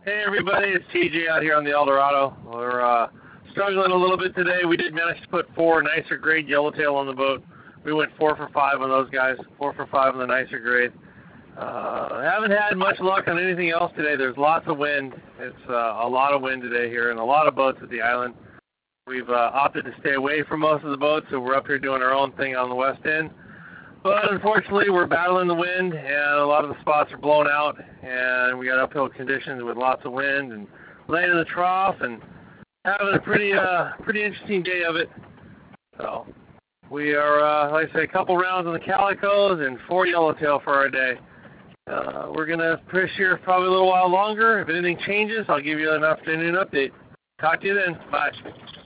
Hey everybody, it's TJ out here on the Eldorado. We're struggling a little bit today. We did manage to put 4 nicer grade yellowtail on the boat. We went 4 for 5 on those guys, 4 for 5 on the nicer grade. Haven't had much luck on anything else today. There's lots of wind. It's a lot of wind today here and a lot of boats at the island. We've opted to stay away from most of the boats, so we're up here doing our own thing on the west end. But unfortunately, we're battling the wind, and a lot of the spots are blown out, and we got uphill conditions with lots of wind and laying in the trough and having a pretty interesting day of it. So we are, like I say, a couple rounds on the calicos and 4 yellowtail for our day. We're going to fish here probably a little while longer. If anything changes, I'll give you an afternoon update. Talk to you then. Bye.